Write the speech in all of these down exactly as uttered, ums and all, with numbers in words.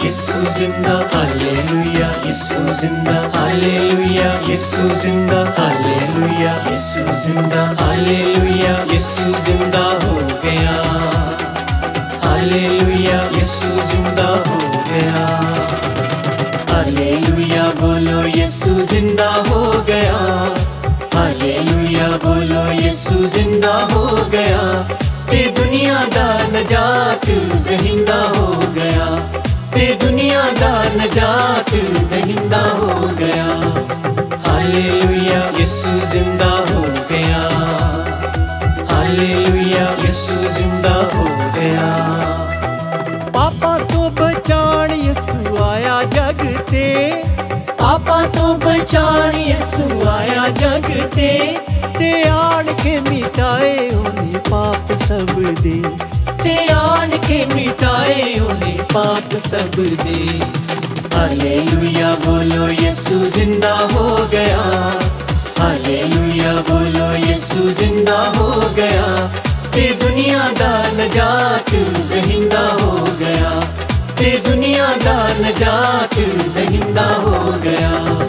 यीशु जिंदा, हालेलुया यीशु जिंदा, हालेलुया यीशु जिंदा, हालेलुया यीशु जिंदा, हालेलुया यीशु जिंदा हो गया, हालेलुया यीशु जिंदा हो गया। हालेलुया बोलो यीशु जिंदा हो गया, हालेलुया बोलो यीशु जिंदा हो गया। ते दुनिया दा नजात दहिंदा हो गया, ते दुनिया दा नजात दहिंदा हो गया। हालेलुया यीशु जिंदा हो गया, हालेलुया यीशु जिंदा हो गया। पापा तो बचान यीशु आया जग ते, पापा तो बचान यीशु आया जग ते, ते आन के मिटाए उन्हें पाप सब दे, ते आन के मिटाए उन्हें पाप सब दे। हालेलुया बोलो यीशु जिंदा हो गया, हालेलुया बोलो यीशु जिंदा हो गया। ते दुनिया दा नजात दहिंदा हो गया, ते दुनिया दा नजात दहिंदा हो गया।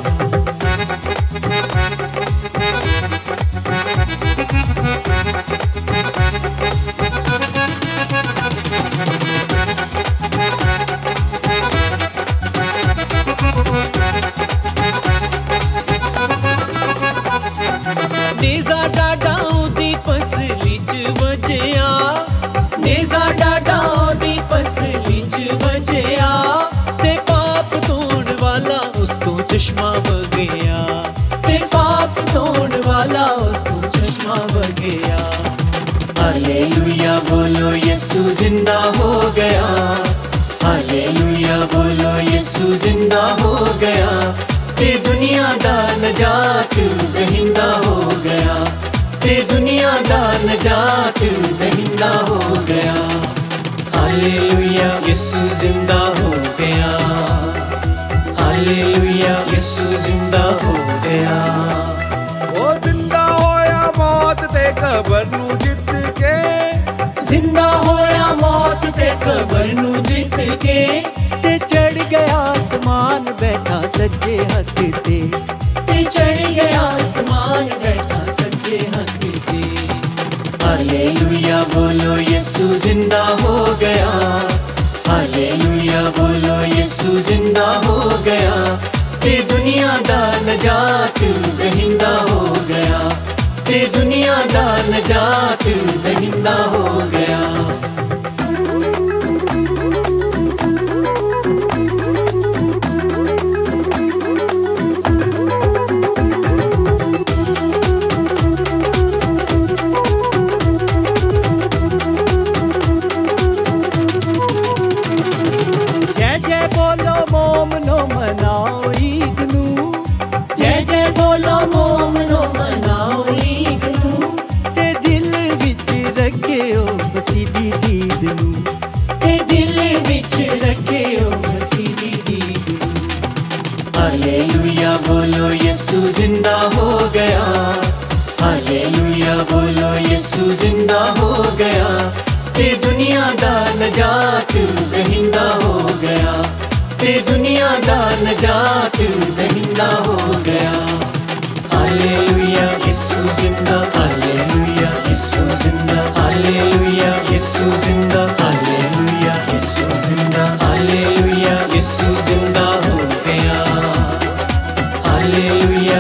नेज़ा डाडाओ दी पसली च वजया, नेज़ा डाडाओ दी पसली च वजया, ते पाप धोण वाला उस तो चश्मा बगया, ते पाप धोण वाला उस तो चश्मा बगया। हालेलुया बोलो यीशु जिंदा हो गया, हालेलुया बोलो यीशु जिंदा हो गया। ते दुनिया दा नजात दहिंदा हो गया, ते दुनिया दा नजात दहिंदा हो गया। हालेलुया यीशु जिंदा हो गया, हालेलुया यीशु जिंदा हो गया। ओ जिंदा होया मौत ते कबर नू जित के, जिंदा होया मौत ते कबर नू जित के, ते चढ़ गया आसमान बैठा सज्जे हथ ते, ते चढ़ गया आसमान बैठा सज्जे हथ ते। हालेलुया बोलो यीशु जिंदा हो गया, हालेलुया बोलो यीशु जिंदा हो गया। ते दुनिया दा नजात दहिंदा हो गया, ते दुनिया दा नजात दहिंदा हो गया। जय जय बोलो मोमनो मनाओ ईद नू, जय जय बोलो मोमनो मनाओ ईद नू, ते दिल विच रखियो मसीह दी दीद नू, ते दिल विच रखियो मसीह दी दीद नू। हालेलुया बोलो यीशु जिंदा हो गया, हालेलुया बोलो यीशु जिंदा हो गया। ते दुनिया दा नजात दहिंदा हो गया, ते दुनिया दा नजात दहिंदा हो गया। हालेलुया यीशु जिंदा, हालेलुया यीशु जिंदा, हालेलुया यीशु जिंदा, हालेलुया यीशु जिंदा, हालेलुया यीशु जिंदा हो गया, हालेलुया